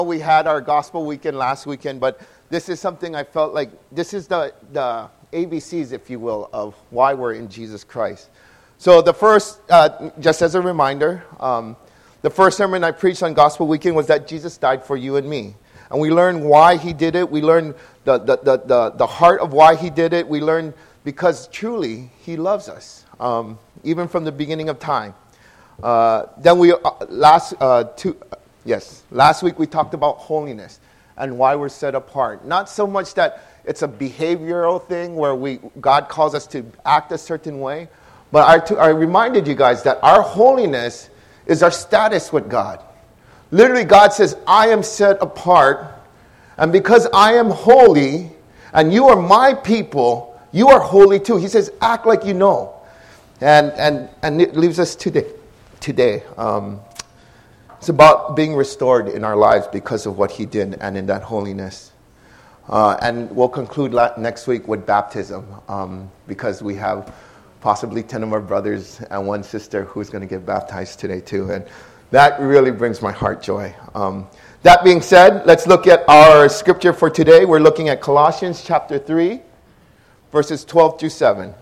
We had our gospel weekend last weekend, but this is something I felt like this is the ABCs, if you will, of why we're in Jesus Christ. So the first, just as a reminder, the first sermon I preached on gospel weekend was that Jesus died for you and me. And we learned why he did it. We learned the heart of why he did it. We learned because truly he loves us, even from the beginning of time. Then last week we talked about holiness and why we're set apart. Not so much that it's a behavioral thing where God calls us to act a certain way, but I reminded you guys that our holiness is our status with God. Literally, God says, I am set apart, and because I am holy, and you are my people, you are holy too. He says, act like you know. And it leaves us today. It's about being restored in our lives because of what he did and in that holiness. And we'll conclude next week with baptism because we have possibly 10 of our brothers and one sister who's going to get baptized today too. And that really brings my heart joy. That being said, let's look at our scripture for today. We're looking at Colossians chapter 3, verses 12 through 7.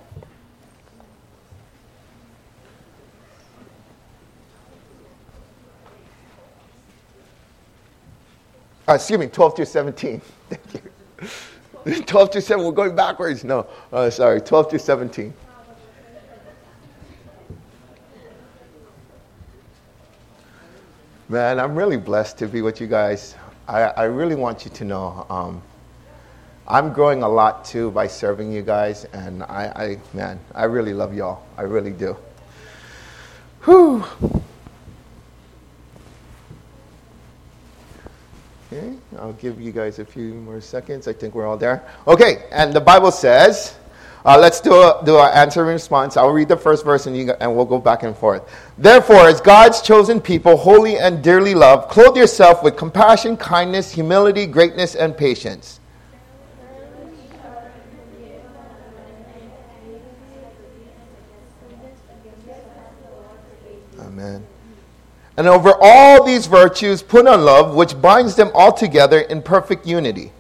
Excuse me, 12 through 17. Thank you. 12 through 7, we're going backwards. No, sorry, 12 through 17. Man, I'm really blessed to be with you guys. I really want you to know I'm growing a lot too by serving you guys, and I really love y'all. I really do. Whew. Okay, I'll give you guys a few more seconds. I think we're all there. Okay, and the Bible says, let's do our answer and response. I'll read the first verse and we'll go back and forth. Therefore, as God's chosen people, holy and dearly loved, clothe yourself with compassion, kindness, humility, greatness, and patience. Amen. And over all these virtues, put on love, which binds them all together in perfect unity.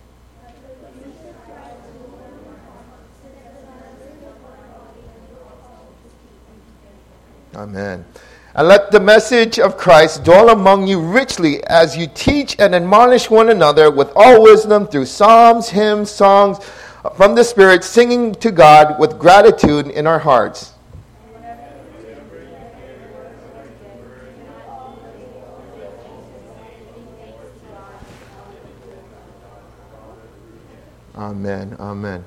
Amen. And let the message of Christ dwell among you richly as you teach and admonish one another with all wisdom through psalms, hymns, songs from the Spirit, singing to God with gratitude in our hearts. Amen. Amen.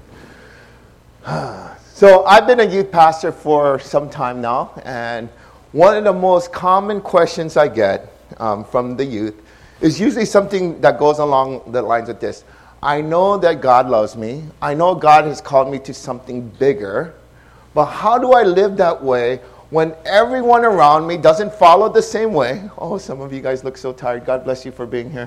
So I've been a youth pastor for some time now, and one of the most common questions I get from the youth is usually something that goes along the lines of this. I know that God loves me. I know God has called me to something bigger, but how do I live that way when everyone around me doesn't follow the same way? Oh, some of you guys look so tired. God bless you for being here.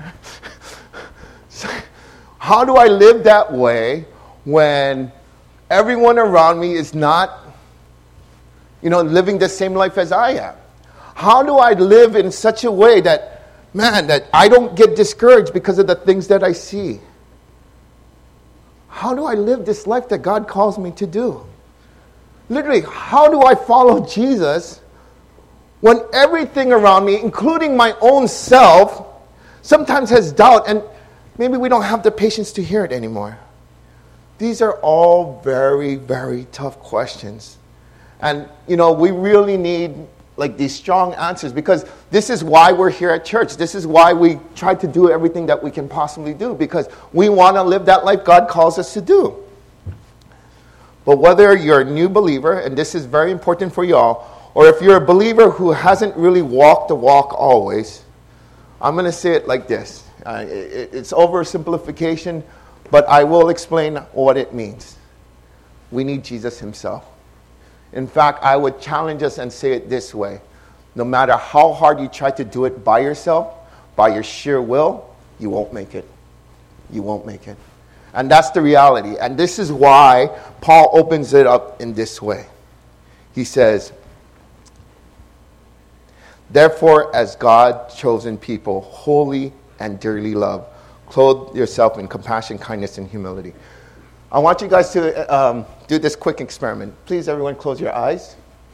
How do I live that way when everyone around me is not, living the same life as I am? How do I live in such a way that I don't get discouraged because of the things that I see? How do I live this life that God calls me to do? Literally, how do I follow Jesus when everything around me, including my own self, sometimes has doubt, and maybe we don't have the patience to hear it anymore? These are all very, very tough questions. And, we really need these strong answers, because this is why we're here at church. This is why we try to do everything that we can possibly do, because we want to live that life God calls us to do. But whether you're a new believer, and this is very important for y'all, or if you're a believer who hasn't really walked the walk always, I'm going to say it like this. It's oversimplification, but I will explain what it means. We need Jesus himself. In fact, I would challenge us and say it this way. No matter how hard you try to do it by yourself, by your sheer will, you won't make it. You won't make it. And that's the reality. And this is why Paul opens it up in this way. He says, therefore, as God's chosen people, holy and dearly loved. Clothe yourself in compassion, kindness, and humility. I want you guys to do this quick experiment. Please, everyone, close your eyes.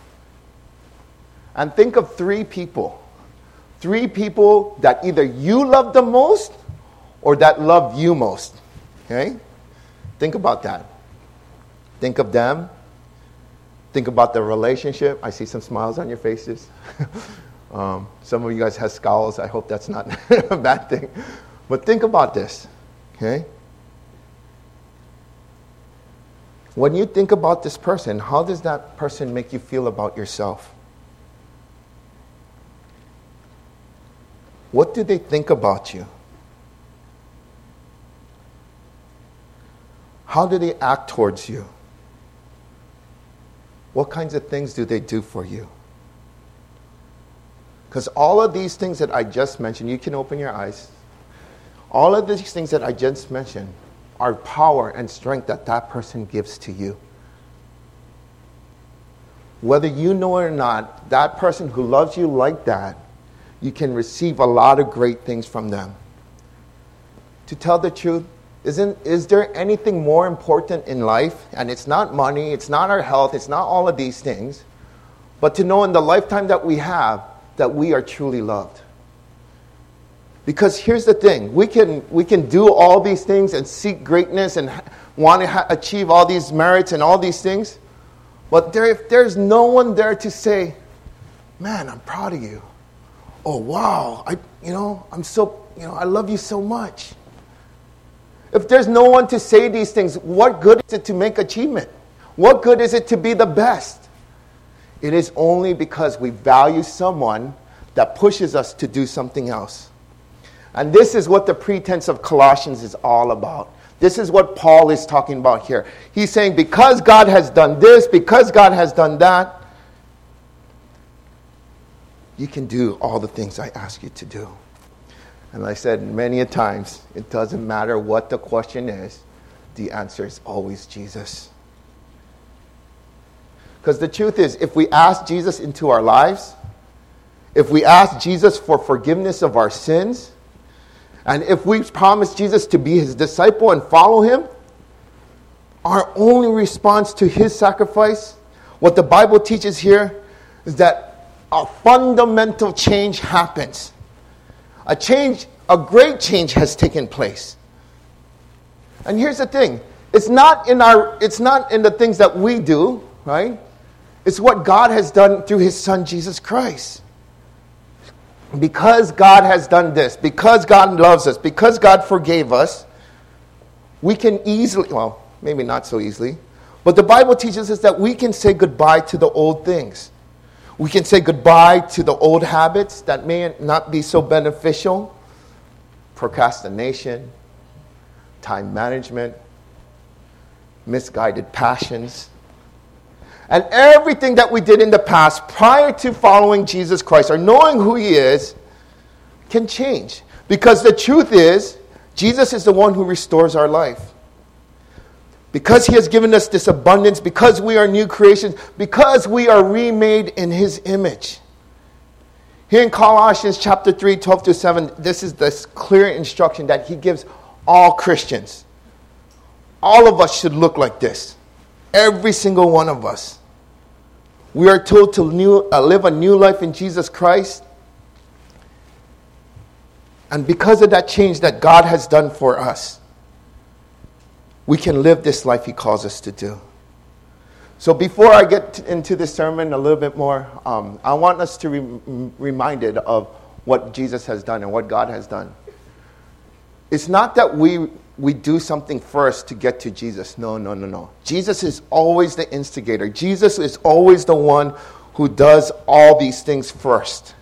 And think of 3 people. 3 people that either you love the most or that love you most. Okay? Think about that. Think of them. Think about the relationship. I see some smiles on your faces. Some of you guys have scowls. I hope that's not a bad thing. But think about this. Okay? When you think about this person, how does that person make you feel about yourself? What do they think about you? How do they act towards you? What kinds of things do they do for you? Because all of these things that I just mentioned, you can open your eyes. All of these things that I just mentioned are power and strength that that person gives to you. Whether you know it or not, that person who loves you like that, you can receive a lot of great things from them. To tell the truth, is there anything more important in life? And it's not money, it's not our health, it's not all of these things. But to know in the lifetime that we have, that we are truly loved. Because here's the thing, we can do all these things and seek greatness and want to achieve all these merits and all these things. But if there's no one there to say, man, I'm proud of you. Oh, wow, I love you so much. If there's no one to say these things, what good is it to make achievement? What good is it to be the best? It is only because we value someone that pushes us to do something else. And this is what the pretense of Colossians is all about. This is what Paul is talking about here. He's saying, because God has done this, because God has done that, you can do all the things I ask you to do. And I said many a times, it doesn't matter what the question is, the answer is always Jesus. Because the truth is, if we ask Jesus into our lives, if we ask Jesus for forgiveness of our sins, and if we promise Jesus to be his disciple and follow him, our only response to his sacrifice, what the Bible teaches here, is that a fundamental change happens. A great change has taken place. And here's the thing, it's not in the things that we do, right? It's what God has done through his son Jesus Christ. Because God has done this, because God loves us, because God forgave us, we can easily, well, maybe not so easily, but the Bible teaches us that we can say goodbye to the old things. We can say goodbye to the old habits that may not be so beneficial. Procrastination, time management, misguided passions. And everything that we did in the past prior to following Jesus Christ or knowing who he is can change. Because the truth is, Jesus is the one who restores our life. Because he has given us this abundance, because we are new creations, because we are remade in his image. Here in Colossians chapter 3, 12-7, this is this clear instruction that he gives all Christians. All of us should look like this. Every single one of us. We are told to live a new life in Jesus Christ. And because of that change that God has done for us, we can live this life he calls us to do. So before I get into this sermon a little bit more, I want us to be reminded of what Jesus has done and what God has done. It's not that we do something first to get to Jesus. No. Jesus is always the instigator. Jesus is always the one who does all these things first.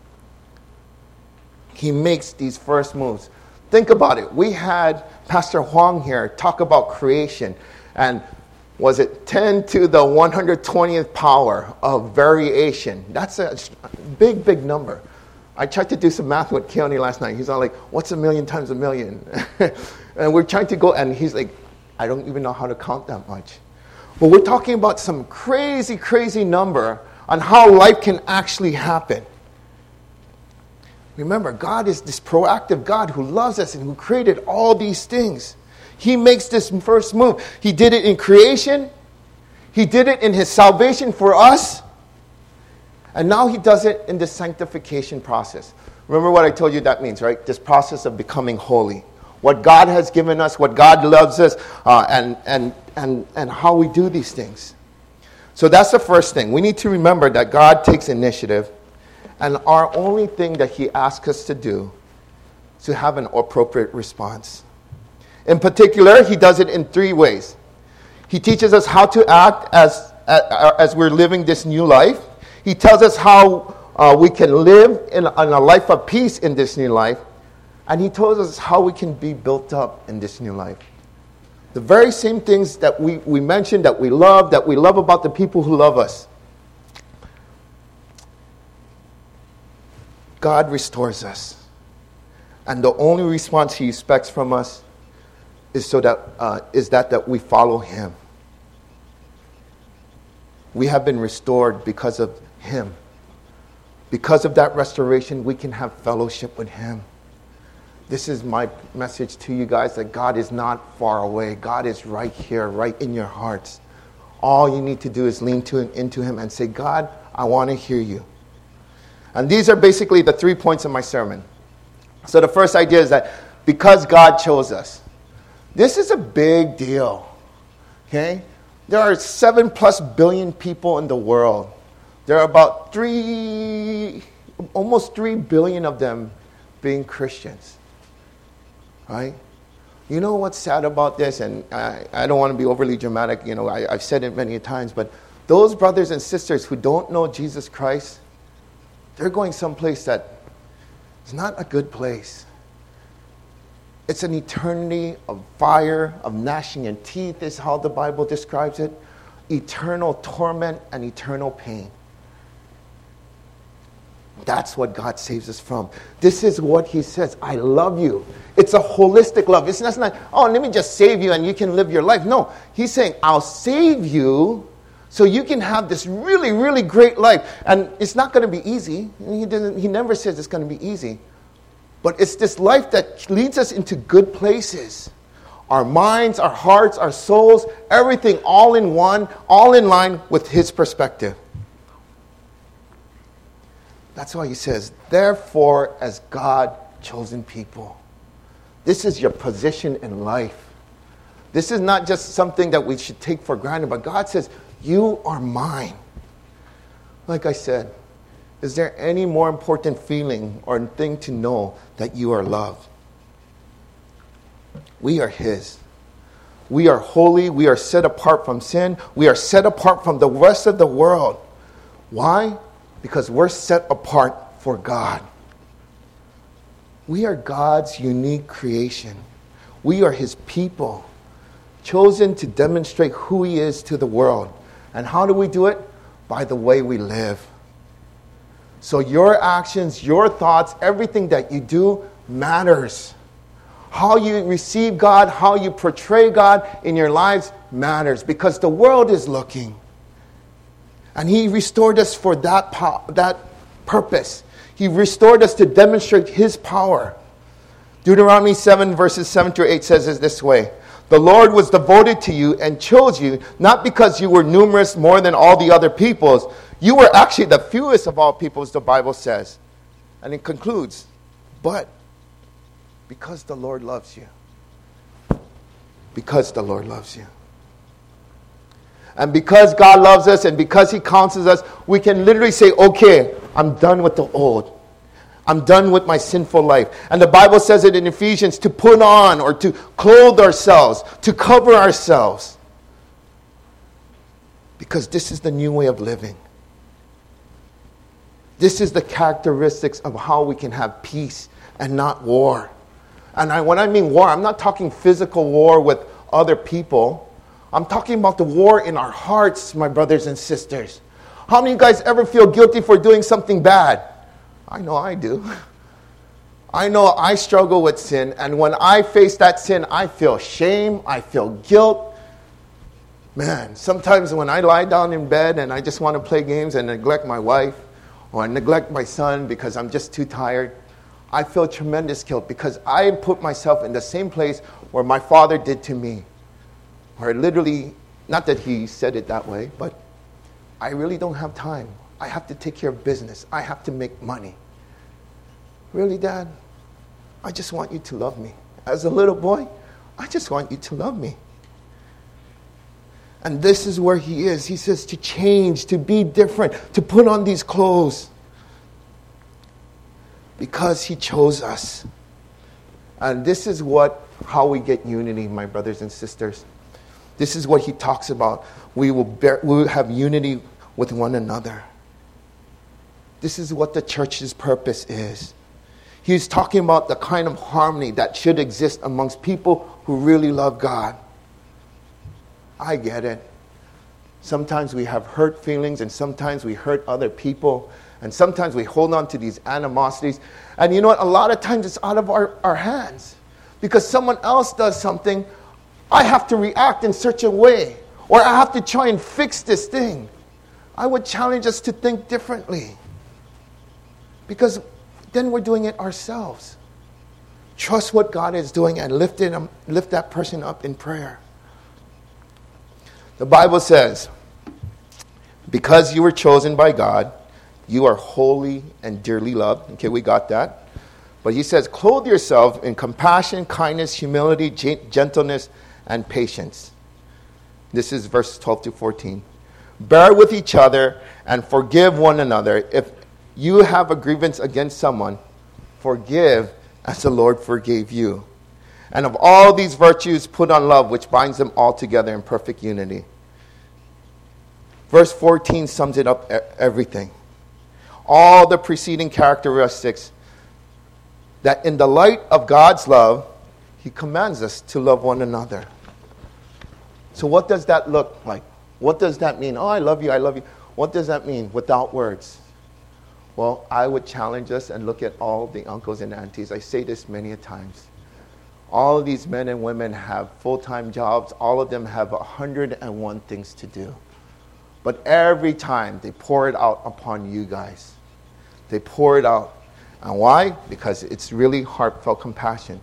He makes these first moves. Think about it. We had Pastor Huang here talk about creation. And was it 10 to the 120th power of variation? That's a big, big number. I tried to do some math with Keone last night. He's all like, what's 1,000,000 times 1,000,000? And we're trying to go, and he's like, I don't even know how to count that much. But we're talking about some crazy, crazy number on how life can actually happen. Remember, God is this proactive God who loves us and who created all these things. He makes this first move. He did it in creation. He did it in his salvation for us. And now he does it in the sanctification process. Remember what I told you that means, right? This process of becoming holy. What God has given us, what God loves us, and how we do these things. So that's the first thing. We need to remember that God takes initiative, and our only thing that he asks us to do is to have an appropriate response. In particular, he does it in 3 ways. He teaches us how to act as we're living this new life. He tells us how we can live in a life of peace in this new life. And he tells us how we can be built up in this new life. The very same things that we mentioned, that we love about the people who love us. God restores us. And the only response he expects from us is that we follow him. We have been restored because of him. Because of that restoration, we can have fellowship with him. This is my message to you guys, that God is not far away. God is right here, right in your hearts. All you need to do is lean into him and say, God, I want to hear you. And these are basically the 3 points of my sermon. So the first idea is that because God chose us. This is a big deal. Okay? There are 7+ billion people in the world. There are about almost 3 billion of them being Christians. Right? You know what's sad about this? And I don't want to be overly dramatic. You know, I've said it many times. But those brothers and sisters who don't know Jesus Christ, they're going someplace that is not a good place. It's an eternity of fire, of gnashing of teeth is how the Bible describes it. Eternal torment and eternal pain. That's what God saves us from. This is what he says. I love you. It's a holistic love. It's not, oh, let me just save you and you can live your life. No, he's saying, I'll save you so you can have this really, really great life. And it's not going to be easy. He never says it's going to be easy. But it's this life that leads us into good places. Our minds, our hearts, our souls, everything all in one, all in line with his perspective. That's why he says, therefore, as God chosen people. This is your position in life. This is not just something that we should take for granted, but God says, you are mine. Like I said, is there any more important feeling or thing to know that you are loved? We are his. We are holy. We are set apart from sin. We are set apart from the rest of the world. Why? Because we're set apart for God. We are God's unique creation. We are his people, chosen to demonstrate who he is to the world. And how do we do it? By the way we live. So your actions, your thoughts, everything that you do matters. How you receive God, how you portray God in your lives matters, because the world is looking. And he restored us for that purpose. He restored us to demonstrate his power. Deuteronomy 7 verses 7-8 says it this way. The Lord was devoted to you and chose you, not because you were numerous more than all the other peoples. You were actually the fewest of all peoples, the Bible says. And it concludes, but because the Lord loves you. Because the Lord loves you. And because God loves us and because he counsels us, we can literally say, okay, I'm done with the old. I'm done with my sinful life. And the Bible says it in Ephesians, to put on or to clothe ourselves, to cover ourselves. Because this is the new way of living. This is the characteristics of how we can have peace and not war. And when I mean war, I'm not talking physical war with other people. I'm talking about the war in our hearts, my brothers and sisters. How many of you guys ever feel guilty for doing something bad? I know I do. I know I struggle with sin, and when I face that sin, I feel shame, I feel guilt. Man, sometimes when I lie down in bed and I just want to play games and neglect my wife, or I neglect my son because I'm just too tired, I feel tremendous guilt because I put myself in the same place where my father did to me. Where literally, not that he said it that way, but I really don't have time. I have to take care of business. I have to make money. Really, Dad? I just want you to love me. As a little boy, I just want you to love me. And this is where he is. He says to change, to be different, to put on these clothes. Because he chose us. And this is how we get unity, my brothers and sisters. This is what he talks about. We will have unity with one another. This is what the church's purpose is. He's talking about the kind of harmony that should exist amongst people who really love God. I get it. Sometimes we have hurt feelings, and sometimes we hurt other people, and sometimes we hold on to these animosities. And you know what? A lot of times it's out of our hands. Because someone else does something, I have to react in such a way, or I have to try and fix this thing. I would challenge us to think differently. Because then we're doing it ourselves. Trust what God is doing and lift that person up in prayer. The Bible says, because you were chosen by God, you are holy and dearly loved. Okay, we got that. But he says, clothe yourself in compassion, kindness, humility, gentleness, and patience. This is verse 12 to 14. Bear with each other and forgive one another. If you have a grievance against someone, forgive as the Lord forgave you. And of all these virtues, put on love, which binds them all together in perfect unity. Verse 14 sums it up everything. All the preceding characteristics that in the light of God's love, he commands us to love one another. So what does that look like? What does that mean? Oh, I love you, I love you. What does that mean without words? Well, I would challenge us and look at all the uncles and aunties. I say this many a times. All of these men and women have full-time jobs. All of them have 101 things to do. But every time they pour it out upon you guys. They pour it out. And why? Because it's really heartfelt compassion.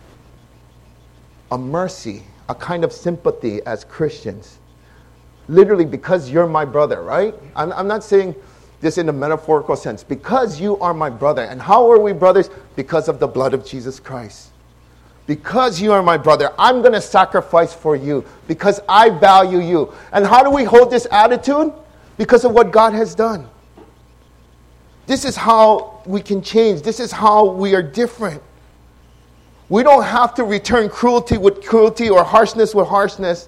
A mercy, a kind of sympathy as Christians. Literally, because you're my brother, right? I'm not saying this in a metaphorical sense. Because you are my brother. And how are we brothers? Because of the blood of Jesus Christ. Because you are my brother, I'm going to sacrifice for you. Because I value you. And how do we hold this attitude? Because of what God has done. This is how we can change. This is how we are different. We don't have to return cruelty with cruelty or harshness with harshness.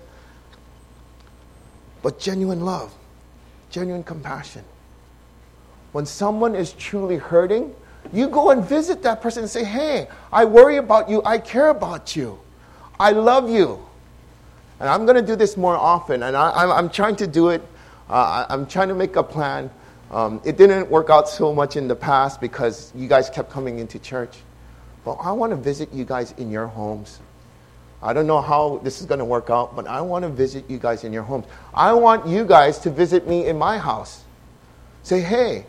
But genuine love. Genuine compassion. When someone is truly hurting, you go and visit that person and say, hey, I worry about you. I care about you. I love you. And I'm going to do this more often. And I'm trying to do it. I'm trying to make a plan. It didn't work out so much in the past because you guys kept coming into church. But I want to visit you guys in your homes. I don't know how this is going to work out, but I want to visit you guys in your homes. I want you guys to visit me in my house. Say, hey,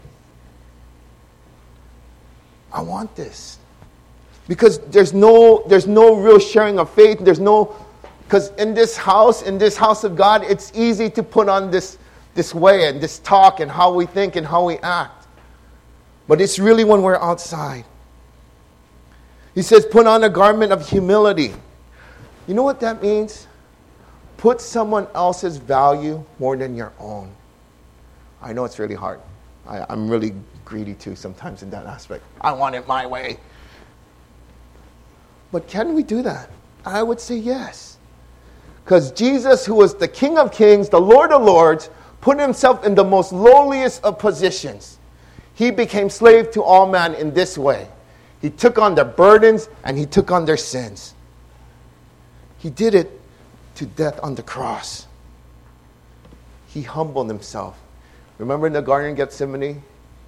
I want this. Because there's no real sharing of faith. Because in this house of God, it's easy to put on this way and this talk and how we think and how we act. But it's really when we're outside. He says, put on a garment of humility. You know what that means? Put someone else's value more than your own. I know it's really hard. I'm really greedy too sometimes in that aspect. I want it my way. But can we do that? I would say yes. Because Jesus, who was the King of Kings, the Lord of Lords, put himself in the most lowliest of positions. He became slave to all man in this way. He took on their burdens and he took on their sins. He did it to death on the cross. He humbled himself. Remember in the Garden of Gethsemane?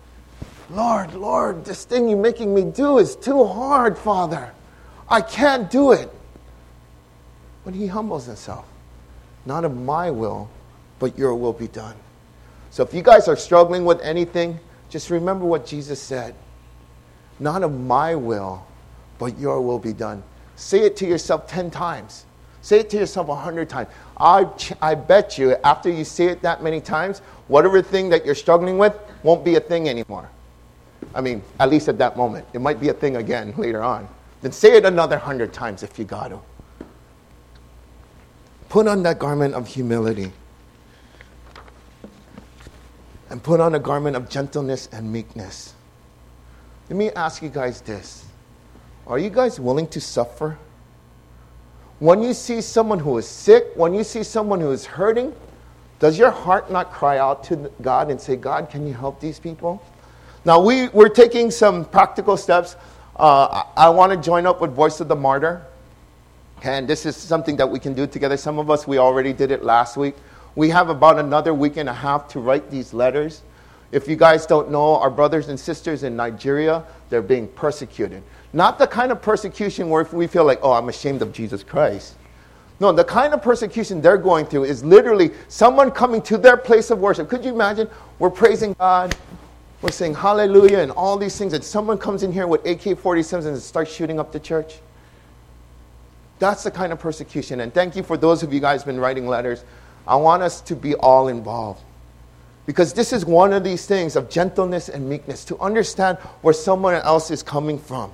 Lord, this thing you're making me do is too hard, Father. I can't do it. But he humbles himself. Not of my will, but your will be done. So if you guys are struggling with anything, just remember what Jesus said. Not of my will, but your will be done. Say it to yourself 10 times. Say it to yourself 100 times. I bet you after you say it that many times, whatever thing that you're struggling with won't be a thing anymore. I mean, at least at that moment. It might be a thing again later on. Then say it another 100 times if you got to. Put on that garment of humility. And put on a garment of gentleness and meekness. Let me ask you guys this. Are you guys willing to suffer? When you see someone who is sick, when you see someone who is hurting, does your heart not cry out to God and say, God, can you help these people? Now, we're taking some practical steps. I want to join up with Voice of the Martyr. And this is something that we can do together. Some of us, we already did it last week. We have about another week and a half to write these letters. If you guys don't know, our brothers and sisters in Nigeria, they're being persecuted. Not the kind of persecution where we feel like, oh, I'm ashamed of Jesus Christ. No, the kind of persecution they're going through is literally someone coming to their place of worship. Could you imagine? We're praising God. We're saying hallelujah and all these things. And someone comes in here with AK-47s and starts shooting up the church. That's the kind of persecution. And thank you for those of you guys who've been writing letters. I want us to be all involved. Because this is one of these things of gentleness and meekness, to understand where someone else is coming from.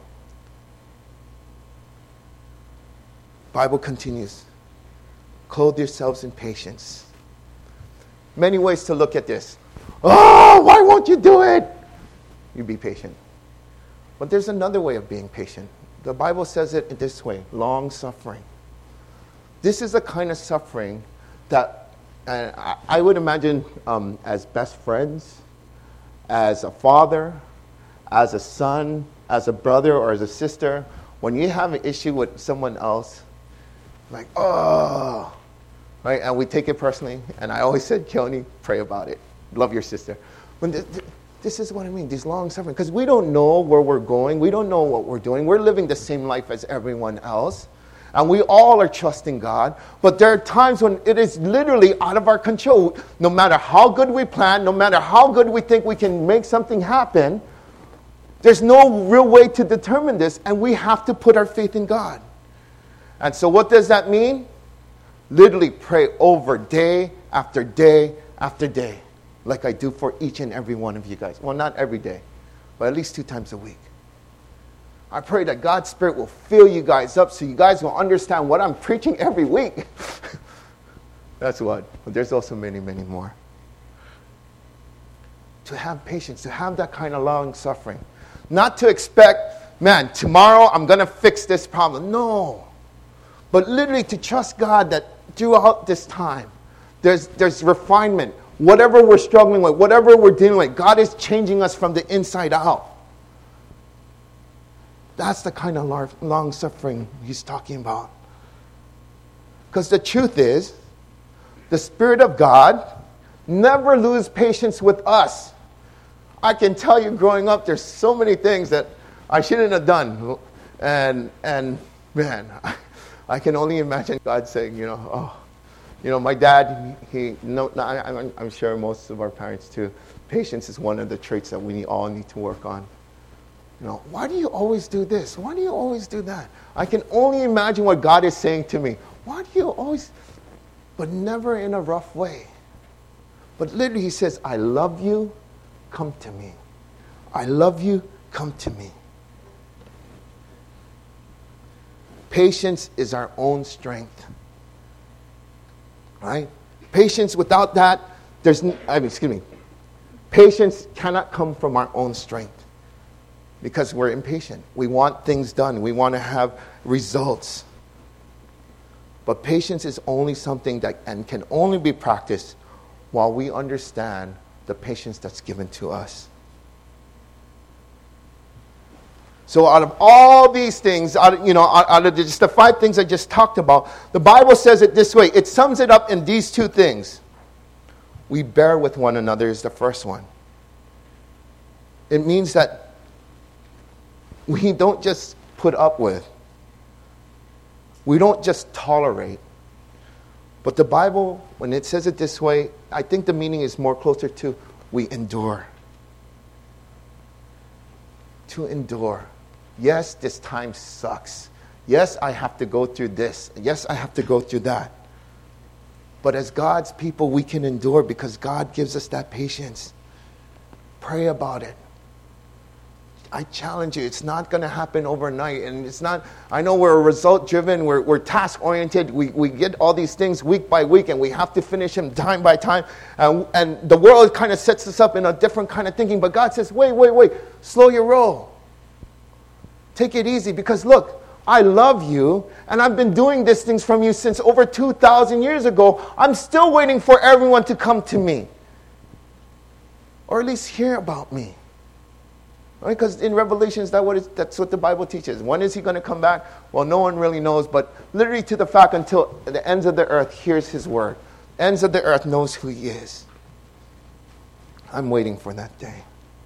Bible continues. Clothe yourselves in patience. Many ways to look at this. Oh, why won't you do it? You be patient. But there's another way of being patient. The Bible says it this way, long suffering. This is the kind of suffering that I would imagine as best friends, as a father, as a son, as a brother, or as a sister, when you have an issue with someone else, like, oh, right? And we take it personally. And I always said, Keone, pray about it. Love your sister. When this is what I mean, these long suffering. Because we don't know where we're going. We don't know what we're doing. We're living the same life as everyone else. And we all are trusting God. But there are times when it is literally out of our control. No matter how good we plan, no matter how good we think we can make something happen, there's no real way to determine this. And we have to put our faith in God. And so what does that mean? Literally pray over day after day after day, like I do for each and every one of you guys. Well, not every day, but at least 2 times a week. I pray that God's Spirit will fill you guys up so you guys will understand what I'm preaching every week. That's what. But there's also many, many more. To have patience, to have that kind of long suffering. Not to expect, man, tomorrow I'm going to fix this problem. No. But literally to trust God that throughout this time, there's refinement. Whatever we're struggling with, whatever we're dealing with, God is changing us from the inside out. That's the kind of long suffering he's talking about. Because the truth is, the Spirit of God never loses patience with us. I can tell you growing up, there's so many things that I shouldn't have done. And man, I can only imagine God saying, my dad, I'm sure most of our parents too, patience is one of the traits that we all need to work on. Why do you always do this? Why do you always do that? I can only imagine what God is saying to me. Why do you always, but never in a rough way. But literally he says, I love you, come to me. I love you, come to me. Patience is our own strength. Right? Patience, without that, patience cannot come from our own strength. Because we're impatient. We want things done. We want to have results. But patience is only something that and can only be practiced while we understand the patience that's given to us. So out of all these things, out of just the 5 things I just talked about, the Bible says it this way. It sums it up in these 2 things. We bear with one another is the first one. It means that we don't just put up with. We don't just tolerate. But the Bible, when it says it this way, I think the meaning is more closer to we endure. to endure. Yes, this time sucks. Yes, I have to go through this. Yes, I have to go through that. But as God's people, we can endure because God gives us that patience. Pray about it. I challenge you, it's not going to happen overnight. And it's not, I know we're result-driven, we're task-oriented. We get all these things week by week, and we have to finish them time by time. And the world kind of sets us up in a different kind of thinking. But God says, wait, slow your roll. Take it easy, because look, I love you, and I've been doing these things from you since over 2,000 years ago. I'm still waiting for everyone to come to me, or at least hear about me. Right? Because in Revelation, that's what the Bible teaches. When is he going to come back? Well, no one really knows, but literally to the fact until the ends of the earth hears his word. Ends of the earth knows who he is. I'm waiting for that day.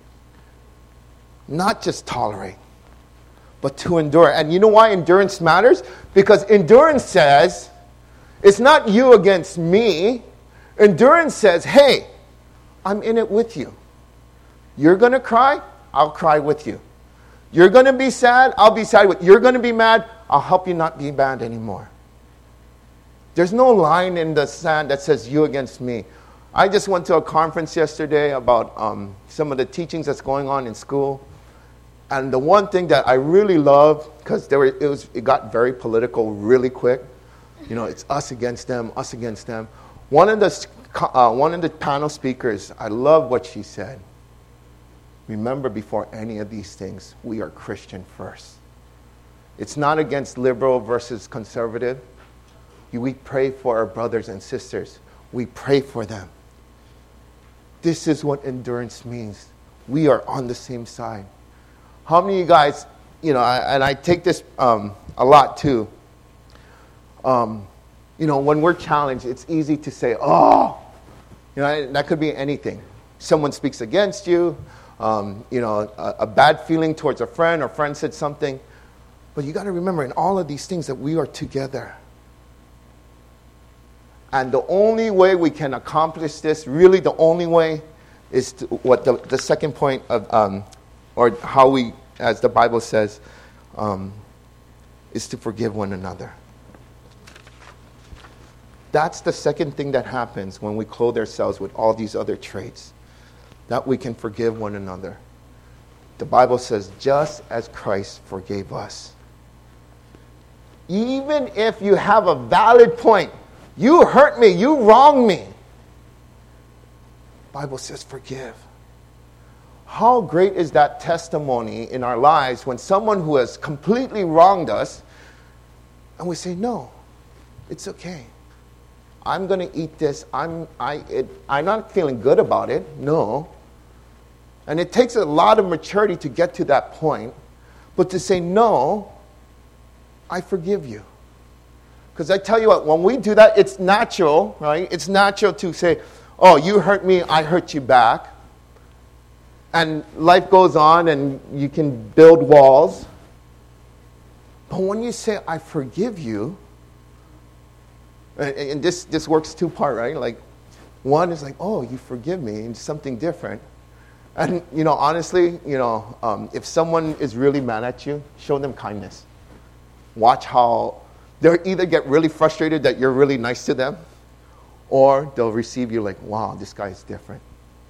Not just tolerate, but to endure. And you know why endurance matters? Because endurance says, it's not you against me. Endurance says, hey, I'm in it with you. You're going to cry? I'll cry with you. You're going to be sad? I'll be sad with you. You're going to be mad? I'll help you not be mad anymore. There's no line in the sand that says you against me. I just went to a conference yesterday about some of the teachings that's going on in school. And the one thing that I really love, because it got very political really quick. You know, it's us against them, us against them. One of the panel speakers, I love what she said. Remember, before any of these things, we are Christian first. It's not against liberal versus conservative. We pray for our brothers and sisters. We pray for them. This is what endurance means. We are on the same side. How many of you guys, and I take this a lot too. When we're challenged, it's easy to say, that could be anything. Someone speaks against you. A bad feeling towards a friend, or friend said something. But you got to remember, in all of these things, that we are together. And the only way we can accomplish this, really the only way, is to, what the second point of, or how we, as the Bible says, is to forgive one another. That's the second thing that happens when we clothe ourselves with all these other traits. That we can forgive one another. The Bible says, just as Christ forgave us. Even if you have a valid point, you hurt me, you wronged me. The Bible says, forgive. How great is that testimony in our lives when someone who has completely wronged us, and we say, no, it's okay. I'm going to eat this. I'm not feeling good about it. No. And it takes a lot of maturity to get to that point. But to say, no, I forgive you. Because I tell you what, when we do that, it's natural, right? It's natural to say, oh, you hurt me, I hurt you back. And life goes on and you can build walls. But when you say, I forgive you, and this works two-part, right? Like, one is like, oh, you forgive me, and something different. And, honestly, if someone is really mad at you, show them kindness. Watch how they'll either get really frustrated that you're really nice to them, or they'll receive you like, wow, this guy is different.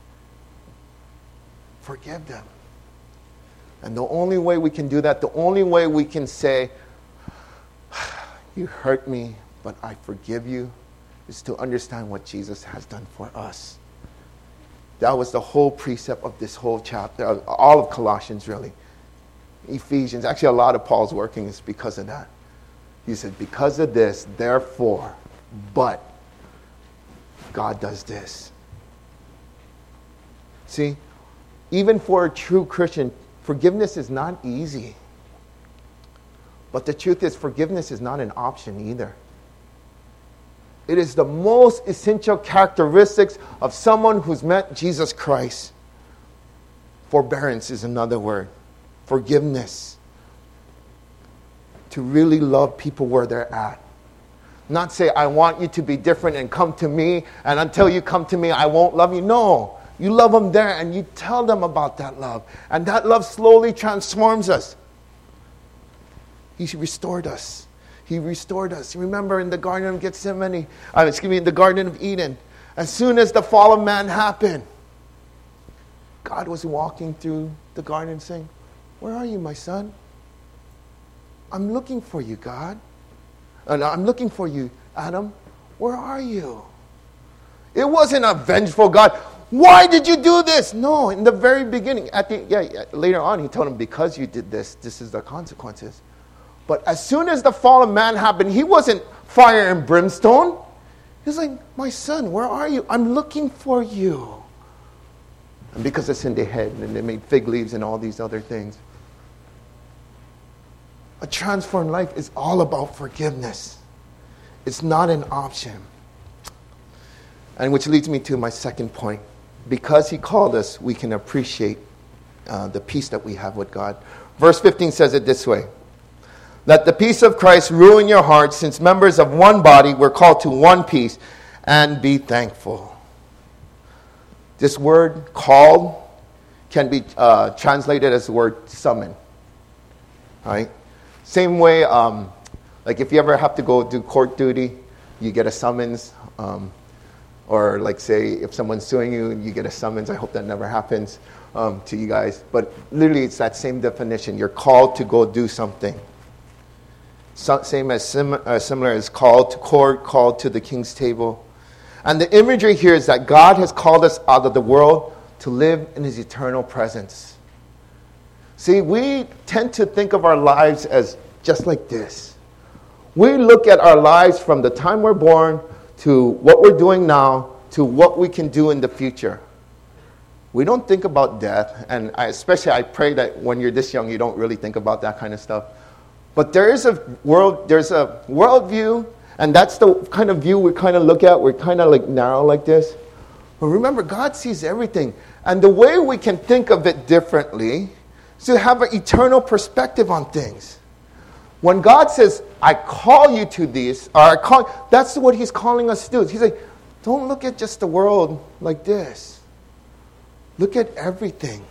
Forgive them. And the only way we can do that, the only way we can say, you hurt me, but I forgive you, is to understand what Jesus has done for us. That was the whole precept of this whole chapter, all of Colossians really. Ephesians, actually a lot of Paul's working is because of that. He said, because of this, therefore, but God does this. See, even for a true Christian, forgiveness is not easy. But the truth is, forgiveness is not an option either. It is the most essential characteristics of someone who's met Jesus Christ. Forbearance is another word. Forgiveness. To really love people where they're at. Not say, I want you to be different and come to me, and until you come to me, I won't love you. No. You love them there, and you tell them about that love. And that love slowly transforms us. He restored us. He restored us. Remember in the Garden of Gethsemane, in the Garden of Eden, as soon as the fall of man happened, God was walking through the garden saying, "Where are you, my son? I'm looking for you, God. I'm looking for you, Adam. Where are you?" It wasn't a vengeful God. "Why did you do this?" No, in the very beginning, later on, he told him, "Because you did this, this is the consequences." But as soon as the fall of man happened, he wasn't fire and brimstone. He's like, "My son, where are you? I'm looking for you." And because of sin, they hid, and they made fig leaves and all these other things. A transformed life is all about forgiveness. It's not an option. And which leads me to my second point. Because he called us, we can appreciate the peace that we have with God. Verse 15 says it this way. "Let the peace of Christ rule in your hearts, since members of one body were called to one peace, and be thankful." This word, called, can be translated as the word summon. Right? Same way, like if you ever have to go do court duty, you get a summons. Or like say, if someone's suing you, you get a summons. I hope that never happens to you guys. But literally, it's that same definition. You're called to go do something. Same as similar as called to court, called to the king's table. And the imagery here is that God has called us out of the world to live in his eternal presence. See, we tend to think of our lives as just like this. We look at our lives from the time we're born to what we're doing now to what we can do in the future. We don't think about death, and I pray that when you're this young, you don't really think about that kind of stuff. But there's a worldview, and that's the kind of view we kind of look at. We're kind of like narrow like this. But remember, God sees everything. And the way we can think of it differently is to have an eternal perspective on things. When God says, "I call you to this," that's what he's calling us to do. He's like, don't look at just the world like this. Look at everything.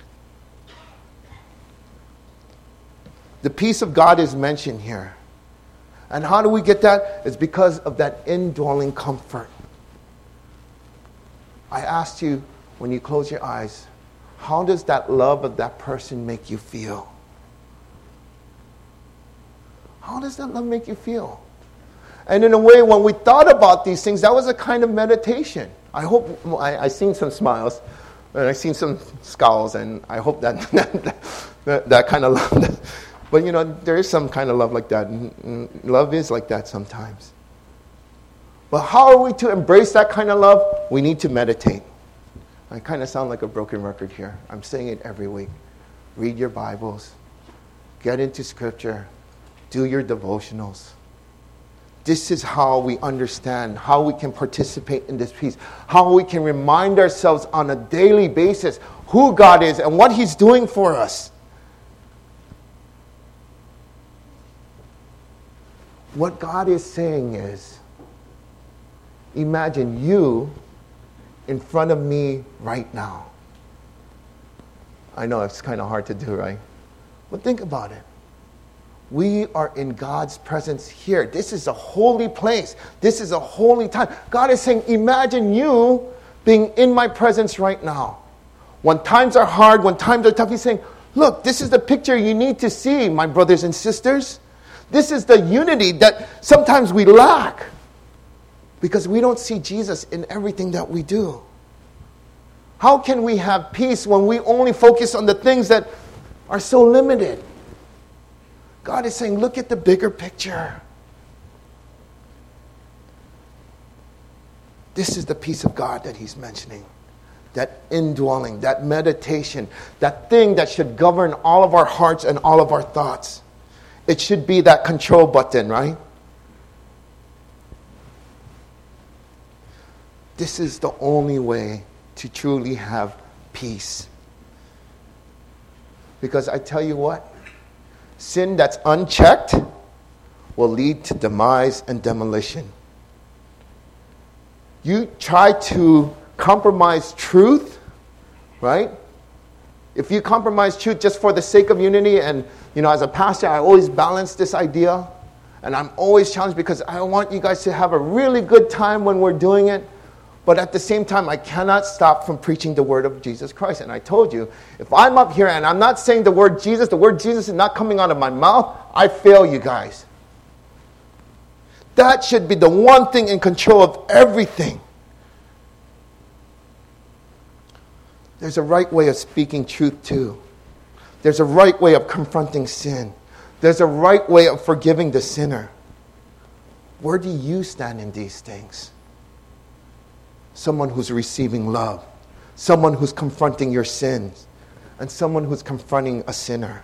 The peace of God is mentioned here. And how do we get that? It's because of that indwelling comfort. I asked you, when you close your eyes, how does that love of that person make you feel? How does that love make you feel? And in a way, when we thought about these things, that was a kind of meditation. I hope I seen some smiles, and I seen some scowls, and I hope that kind of love. But there is some kind of love like that. And love is like that sometimes. But how are we to embrace that kind of love? We need to meditate. I kind of sound like a broken record here. I'm saying it every week. Read your Bibles. Get into Scripture. Do your devotionals. This is how we understand, how we can participate in this peace, how we can remind ourselves on a daily basis who God is and what he's doing for us. What God is saying is, imagine you in front of me right now. I know it's kind of hard to do, right? But think about it. We are in God's presence here. This is a holy place. This is a holy time. God is saying, imagine you being in my presence right now. When times are hard, when times are tough, he's saying, look, this is the picture you need to see, my brothers and sisters. This is the unity that sometimes we lack because we don't see Jesus in everything that we do. How can we have peace when we only focus on the things that are so limited? God is saying, look at the bigger picture. This is the peace of God that he's mentioning. That indwelling, that meditation, that thing that should govern all of our hearts and all of our thoughts. It should be that control button, right? This is the only way to truly have peace. Because I tell you what, sin that's unchecked will lead to demise and demolition. You try to compromise truth right? If you compromise truth just for the sake of unity, and, as a pastor, I always balance this idea, and I'm always challenged because I want you guys to have a really good time when we're doing it, but at the same time, I cannot stop from preaching the word of Jesus Christ. And I told you, if I'm up here and I'm not saying the word Jesus is not coming out of my mouth, I fail you guys. That should be the one thing in control of everything. There's a right way of speaking truth too. There's a right way of confronting sin. There's a right way of forgiving the sinner. Where do you stand in these things? Someone who's receiving love. Someone who's confronting your sins. And someone who's confronting a sinner.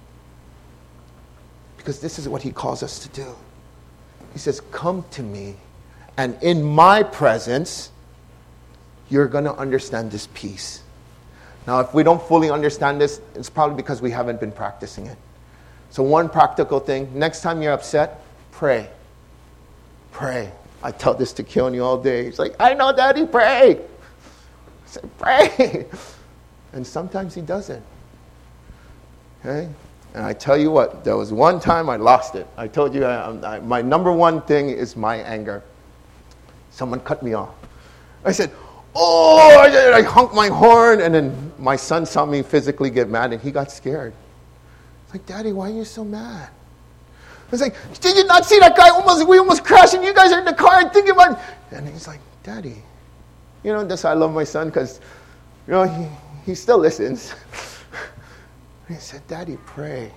Because this is what he calls us to do. He says, come to me, and in my presence, you're going to understand this peace. Now, if we don't fully understand this, it's probably because we haven't been practicing it. So one practical thing, next time you're upset, pray. Pray. I tell this to Keone all day. He's like, I know, Daddy, pray. I say, pray. And sometimes he doesn't. Okay? And I tell you what, there was one time I lost it. I told you my number one thing is my anger. Someone cut me off. I said, oh, I honked my horn. And then my son saw me physically get mad and he got scared. It's like, Daddy, why are you so mad? I was like, did you not see that guy? We almost crashed and you guys are in the car and thinking about it. And he's like, Daddy. That's why I love my son because, he still listens. He said, Daddy, pray.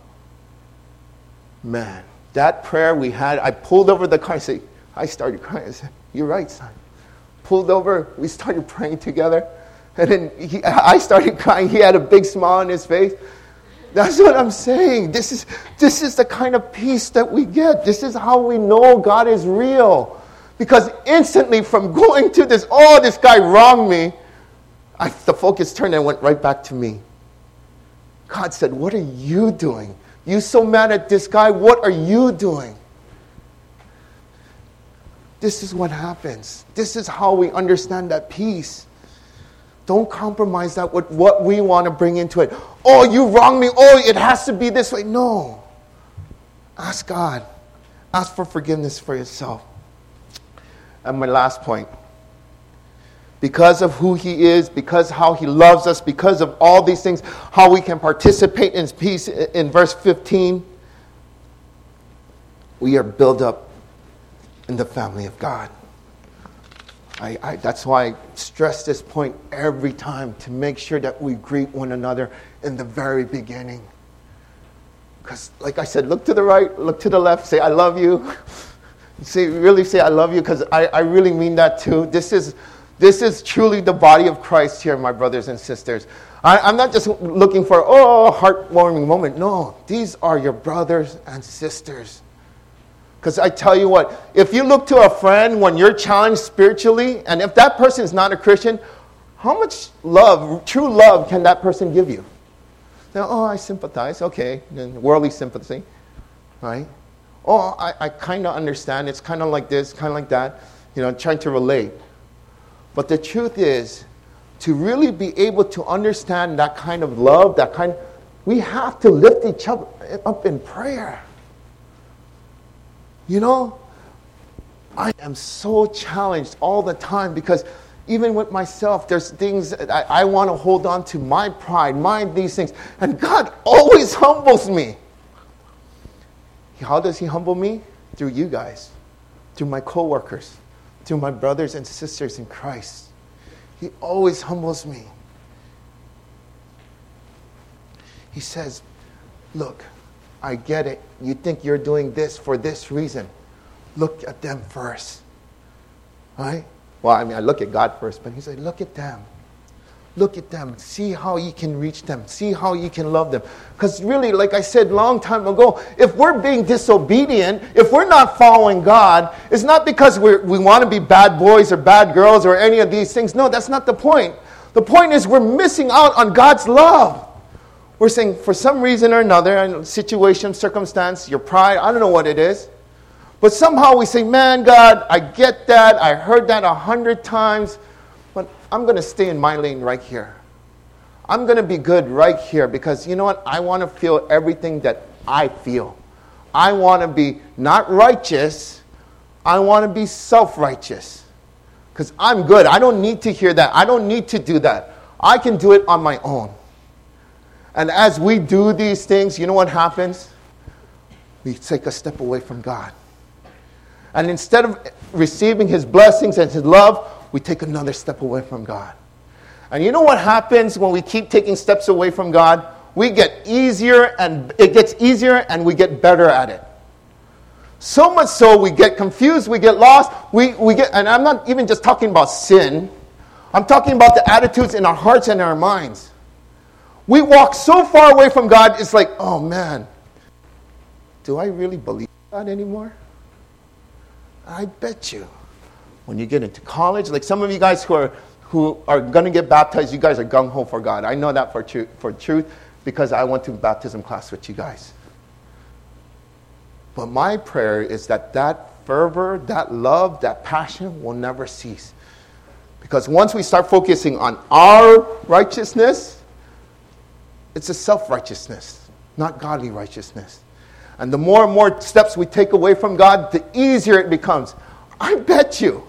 Man, that prayer we had, I pulled over the car. I started crying. I said, you're right, son. Pulled over. We started praying together. And then I started crying. He had a big smile on his face. That's what I'm saying. This is the kind of peace that we get. This is how we know God is real. Because instantly from going to this guy wronged me, the focus turned and went right back to me. God said, what are you doing? You so mad at this guy, what are you doing? This is what happens. This is how we understand that peace. Don't compromise that with what we want to bring into it. Oh, you wronged me. Oh, it has to be this way. No. Ask God. Ask for forgiveness for yourself. And my last point. Because of who he is, because how he loves us, because of all these things, how we can participate in his peace. In verse 15, we are built up in the family of God. That's why I stress this point every time, to make sure that we greet one another in the very beginning. Because, like I said, look to the right, look to the left, say, I love you. Really say, I love you, because I really mean that too. This is truly the body of Christ here, my brothers and sisters. I'm not just looking for, a heartwarming moment. No, these are your brothers and sisters. Because I tell you what, if you look to a friend when you're challenged spiritually, and if that person is not a Christian, how much love, true love, can that person give you? Now, I sympathize. Okay, worldly sympathy, right? I kind of understand. It's kind of like this, kind of like that. Trying to relate. But the truth is, to really be able to understand that kind of love, we have to lift each other up in prayer. I am so challenged all the time because even with myself, there's things that I want to hold on to, my pride, these things. And God always humbles me. How does he humble me? Through you guys, through my coworkers, through my brothers and sisters in Christ. He always humbles me. He says, look, I get it. You think you're doing this for this reason. Look at them first. Right? Well, I look at God first, but he said, look at them. Look at them. See how you can reach them. See how you can love them. Because really, like I said a long time ago, if we're being disobedient, if we're not following God, it's not because we want to be bad boys or bad girls or any of these things. No, that's not the point. The point is we're missing out on God's love. We're saying for some reason or another, situation, circumstance, your pride, I don't know what it is. But somehow we say, man, God, I get that. I heard that 100 times. But I'm going to stay in my lane right here. I'm going to be good right here because you know what? I want to feel everything that I feel. I want to be not righteous. I want to be self-righteous. Because I'm good. I don't need to hear that. I don't need to do that. I can do it on my own. And as we do these things, you know what happens? We take a step away from God. And instead of receiving His blessings and His love, we take another step away from God. And you know what happens when we keep taking steps away from God? We get easier, and it gets easier, and we get better at it. So much so, we get confused, we get lost, we get, and I'm not even just talking about sin. I'm talking about the attitudes in our hearts and our minds. We walk so far away from God, it's like, oh man, do I really believe God anymore? I bet you. When you get into college, like some of you guys who are going to get baptized, you guys are gung-ho for God. I know that for truth because I went to baptism class with you guys. But my prayer is that fervor, that love, that passion will never cease. Because once we start focusing on our righteousness, it's a self-righteousness, not godly righteousness. And the more and more steps we take away from God, the easier it becomes. I bet you.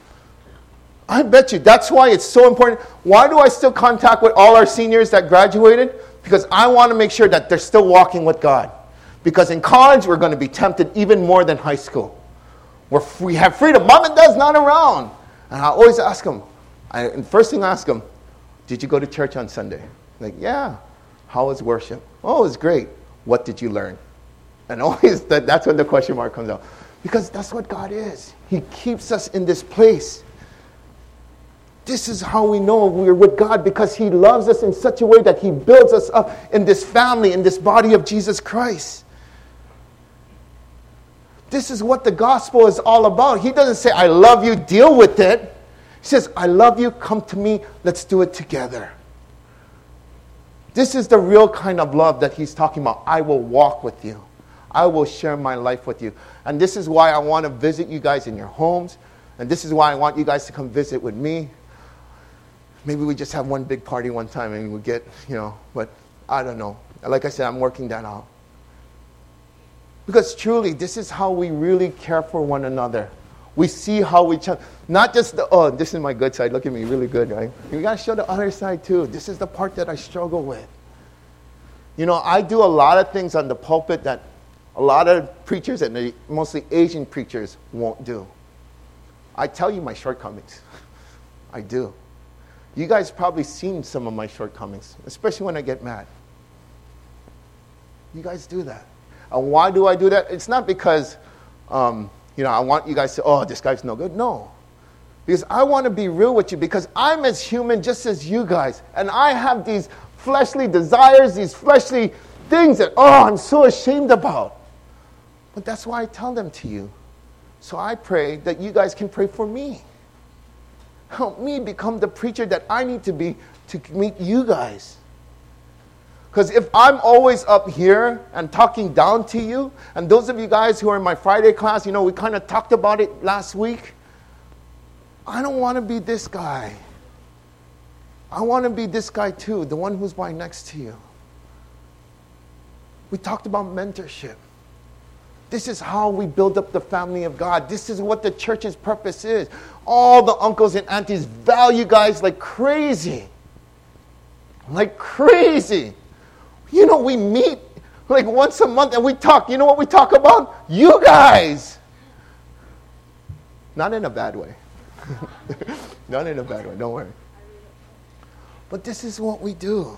That's why it's so important. Why do I still contact with all our seniors that graduated? Because I want to make sure that they're still walking with God. Because in college, we're going to be tempted even more than high school. We have freedom. Mom and Dad's not around. And I always ask them, and first thing I ask them, did you go to church on Sunday? Like, yeah. How was worship? Oh, it was great. What did you learn? And always that's when the question mark comes out. Because that's what God is. He keeps us in this place. This is how we know we're with God, because He loves us in such a way that He builds us up in this family, in this body of Jesus Christ. This is what the gospel is all about. He doesn't say, I love you, deal with it. He says, I love you, come to me, let's do it together. This is the real kind of love that He's talking about. I will walk with you. I will share my life with you. And this is why I want to visit you guys in your homes. And this is why I want you guys to come visit with me. Maybe we just have one big party one time and we get, but I don't know. Like I said, I'm working that out. Because truly, this is how we really care for one another. We see how we not just this is my good side. Look at me, really good, right? You got to show the other side too. This is the part that I struggle with. I do a lot of things on the pulpit that a lot of preachers, and mostly Asian preachers, won't do. I tell you my shortcomings. I do. You guys probably seen some of my shortcomings, especially when I get mad. You guys do that. And why do I do that? It's not because, I want you guys to, this guy's no good. No. Because I want to be real with you, because I'm as human just as you guys. And I have these fleshly desires, these fleshly things that, I'm so ashamed about. But that's why I tell them to you. So I pray that you guys can pray for me. Help me become the preacher that I need to be to meet you guys. Because if I'm always up here and talking down to you, and those of you guys who are in my Friday class, we kind of talked about it last week. I don't want to be this guy. I want to be this guy too, the one who's right next to you. We talked about mentorship. This is how we build up the family of God. This is what the church's purpose is. All the uncles and aunties value guys like crazy. Like crazy. We meet like once a month and we talk. You know what we talk about? You guys. Not in a bad way. Not in a bad way, don't worry. But this is what we do.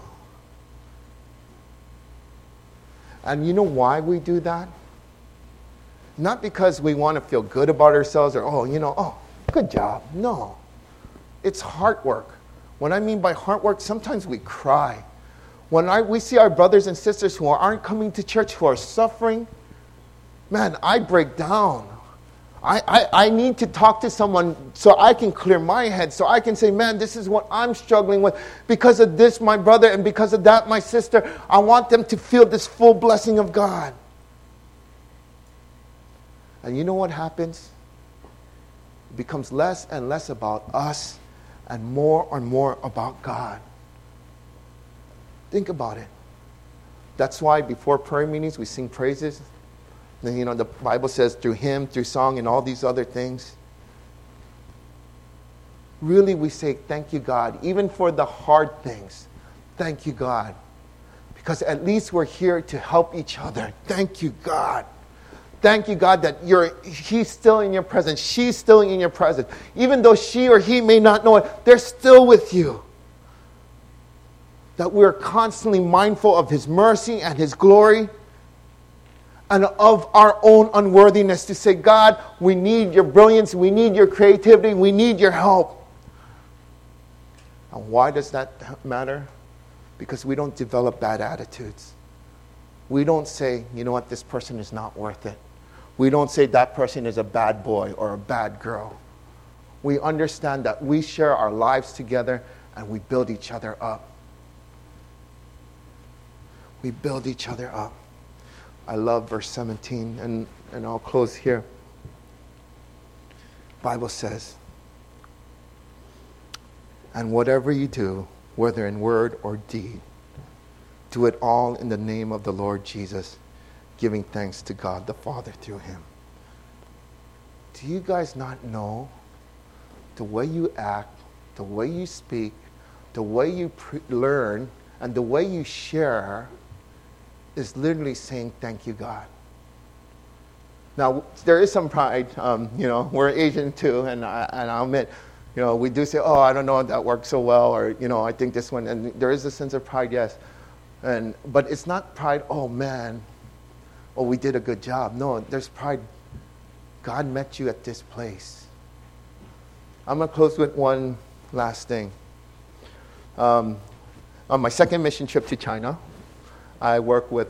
And you know why we do that? Not because we want to feel good about ourselves or, good job. No. It's heart work. What I mean by heart work, sometimes we cry. When we see our brothers and sisters who aren't coming to church, who are suffering, man, I break down. I need to talk to someone so I can clear my head, so I can say, man, this is what I'm struggling with. Because of this, my brother, and because of that, my sister, I want them to feel this full blessing of God. And you know what happens? It becomes less and less about us and more about God. Think about it. That's why before prayer meetings we sing praises. And, the Bible says through hymn, through song, and all these other things. Really, we say, thank you, God. Even for the hard things, thank you, God. Because at least we're here to help each other. Thank you, God. Thank you, God, that he's still in your presence. She's still in your presence. Even though she or he may not know it, they're still with you. That we're constantly mindful of his mercy and his glory and of our own unworthiness to say, God, we need your brilliance, we need your creativity, we need your help. And why does that matter? Because we don't develop bad attitudes. We don't say, you know what, this person is not worth it. We don't say that person is a bad boy or a bad girl. We understand that we share our lives together and we build each other up. We build each other up. I love verse 17, and I'll close here. Bible says, and whatever you do, whether in word or deed, do it all in the name of the Lord Jesus, giving thanks to God the Father through him. Do you guys not know the way you act, the way you speak, the way you learn, and the way you share is literally saying, thank you, God. Now, there is some pride. We're Asian too, and I'll admit, we do say, oh, I don't know if that works so well, or, I think this one, and there is a sense of pride, yes. But it's not pride, oh man, we did a good job. No, there's pride. God met you at this place. I'm going to close with one last thing. On my second mission trip to China, I work with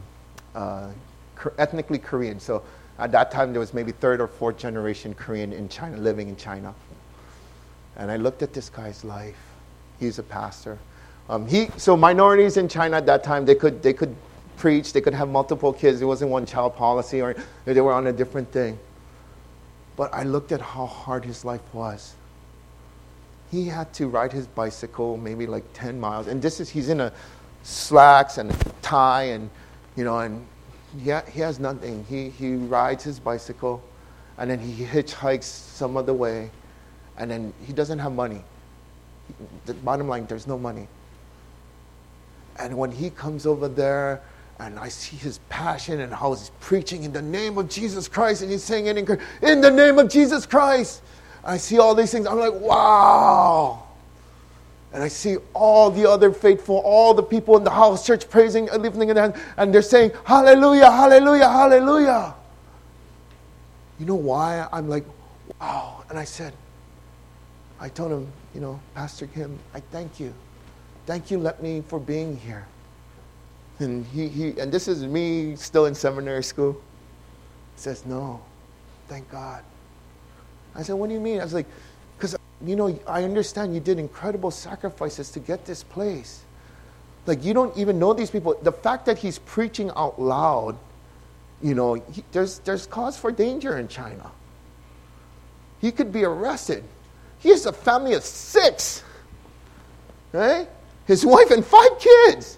ethnically Korean. So at that time, there was maybe third or fourth generation Korean in China, living in China. And I looked at this guy's life. He's a pastor. So minorities in China at that time, they could preach, they could have multiple kids. There wasn't one child policy, or they were on a different thing. But I looked at how hard his life was. He had to ride his bicycle maybe like 10 miles. And he's in a slacks and a tie, and and he has nothing. He rides his bicycle, and then he hitchhikes some other way, and then he doesn't have money. The bottom line, there's no money. And when he comes over there, and I see his passion and how he's preaching in the name of Jesus Christ, and he's saying it in the name of Jesus Christ. I see all these things. I'm like, wow. And I see all the other faithful, all the people in the house church praising, lifting in their hand, and they're saying, hallelujah, hallelujah, hallelujah. You know why? I'm like, wow. And I told him, Pastor Kim, I thank you. Thank you, let me, for being here. And and this is me still in seminary school. He says, no, thank God. I said, what do you mean? I was like, because, I understand you did incredible sacrifices to get this place. Like, you don't even know these people. The fact that he's preaching out loud, there's cause for danger in China. He could be arrested. He has a family of 6, right? His wife and 5 kids.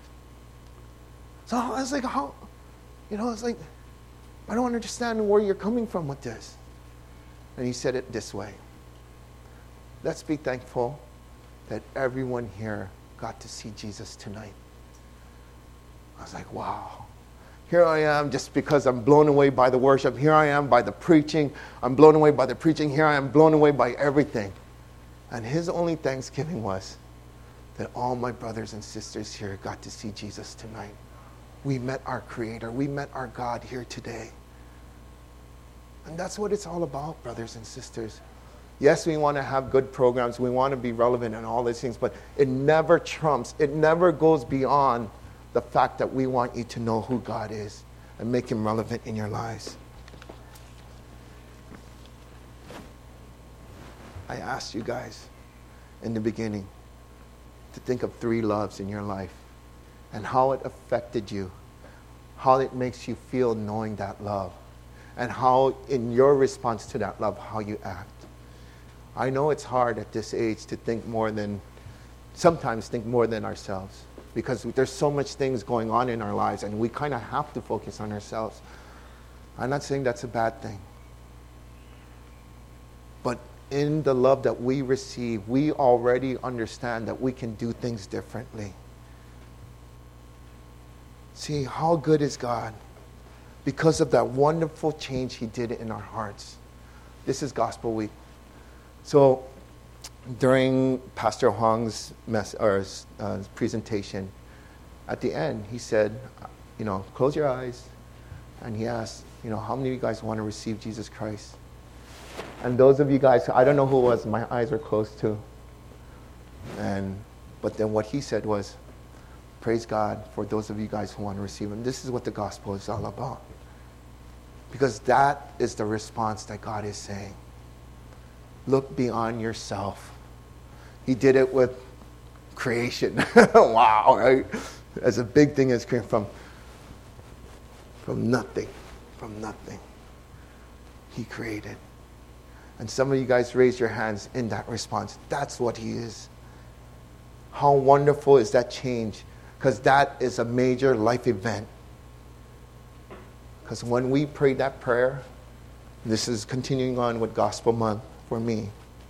So I was like, how? It's like, I don't understand where you're coming from with this. And he said it this way. Let's be thankful that everyone here got to see Jesus tonight. I was like, wow. Here I am just because I'm blown away by the worship. Here I am by the preaching. I'm blown away by the preaching. Here I am blown away by everything. And his only thanksgiving was that all my brothers and sisters here got to see Jesus tonight. We met our Creator. We met our God here today. And that's what it's all about, brothers and sisters. Yes, we want to have good programs. We want to be relevant and all these things, but it never trumps, it never goes beyond the fact that we want you to know who God is and make him relevant in your lives. I asked you guys in the beginning to think of 3 loves in your life and how it affected you, how it makes you feel knowing that love, and how in your response to that love, how you act. I know it's hard at this age to sometimes think more than ourselves. because there's so much things going on in our lives, and we kind of have to focus on ourselves. I'm not saying that's a bad thing. But in the love that we receive, we already understand that we can do things differently. See, how good is God? Because of that wonderful change He did in our hearts. This is Gospel Week. So, during Pastor Huang's presentation, at the end, he said, close your eyes. And he asked, how many of you guys want to receive Jesus Christ? And those of you guys, I don't know who it was, my eyes were closed too. But then what he said was, praise God for those of you guys who want to receive Him. This is what the gospel is all about. Because that is the response that God is saying. Look beyond yourself. He did it with creation. Wow, right? As a big thing as came from nothing. From nothing. He created. And some of you guys raised your hands in that response. That's what He is. How wonderful is that change? Because that is a major life event. Because when we prayed that prayer, this is continuing on with Gospel Month for me,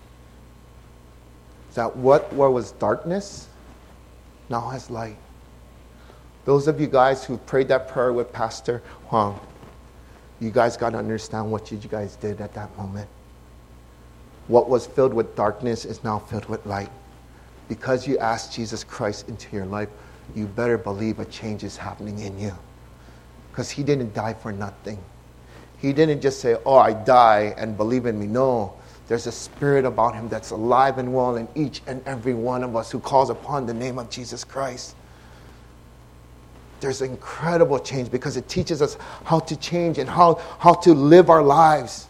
that what was darkness now has light. Those of you guys who prayed that prayer with Pastor Huang, you guys got to understand what you guys did at that moment. What was filled with darkness is now filled with light. Because you asked Jesus Christ into your life, you better believe a change is happening in you. Because He didn't die for nothing. He didn't just say, I die and believe in me. No, there's a spirit about Him that's alive and well in each and every one of us who calls upon the name of Jesus Christ. There's incredible change because it teaches us how to change and how to live our lives.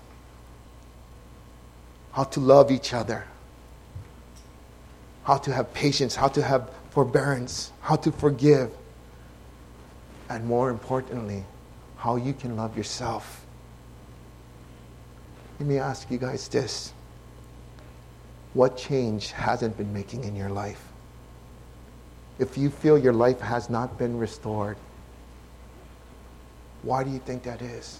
How to love each other. How to have patience, how to have forbearance, how to forgive. And more importantly, how you can love yourself. Let me ask you guys this. What change hasn't been making in your life? If you feel your life has not been restored, why do you think that is?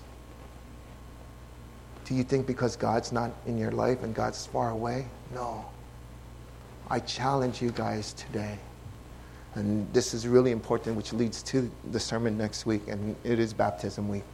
Do you think because God's not in your life and God's far away? No. I challenge you guys today. And this is really important, which leads to the sermon next week, and it is baptism week.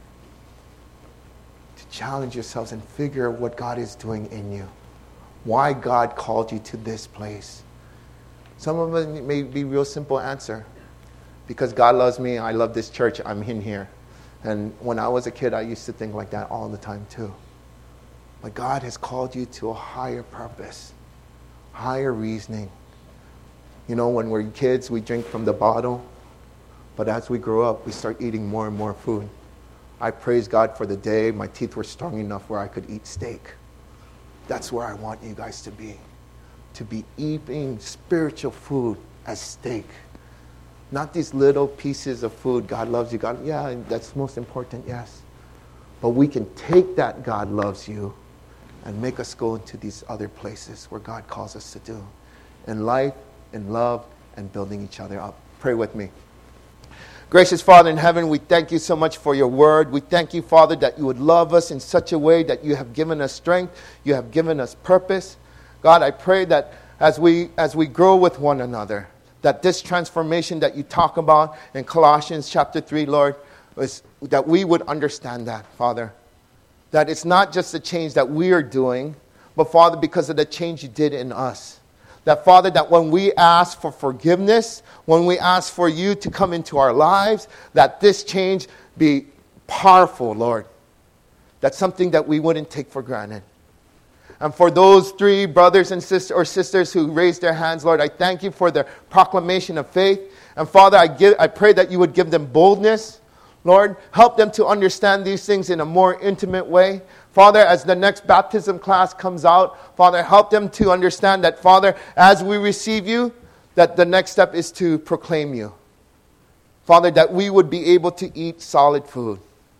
To challenge yourselves and figure out what God is doing in you. Why God called you to this place. Some of them may be real simple answer. Because God loves me, I love this church, I'm in here. And when I was a kid, I used to think like that all the time too. But God has called you to a higher purpose, higher reasoning. When we're kids, we drink from the bottle. But as we grow up, we start eating more and more food. I praise God for the day my teeth were strong enough where I could eat steak. That's where I want you guys to be. To be eating spiritual food as steak. Not these little pieces of food. God loves you. God, yeah, that's most important, yes. But we can take that God loves you and make us go into these other places where God calls us to do. In life, in love, and building each other up. Pray with me. Gracious Father in heaven, we thank you so much for your word. We thank you, Father, that you would love us in such a way that you have given us strength, you have given us purpose. God, I pray that as we grow with one another, that this transformation that you talk about in Colossians chapter 3, Lord, is that we would understand that, Father. That it's not just the change that we are doing, but Father, because of the change you did in us. That, Father, that when we ask for forgiveness, when we ask for you to come into our lives, that this change be powerful, Lord. That's something that we wouldn't take for granted. And for those 3 brothers and sisters who raised their hands, Lord, I thank you for their proclamation of faith. And Father, I pray that you would give them boldness. Lord, help them to understand these things in a more intimate way. Father, as the next baptism class comes out, Father, help them to understand that, Father, as we receive you, that the next step is to proclaim you. Father, that we would be able to eat solid food.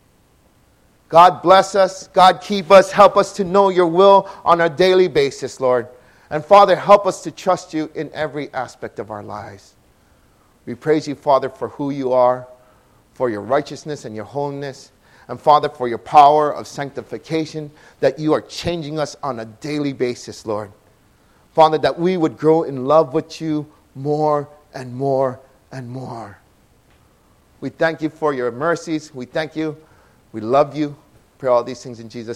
God bless us. God keep us. Help us to know your will on a daily basis, Lord. And Father, help us to trust you in every aspect of our lives. We praise you, Father, for who you are, for your righteousness and your holiness, and Father, for your power of sanctification, that you are changing us on a daily basis, Lord. Father, that we would grow in love with you more and more and more. We thank you for your mercies. We thank you. We love you. Pray all these things in Jesus' name.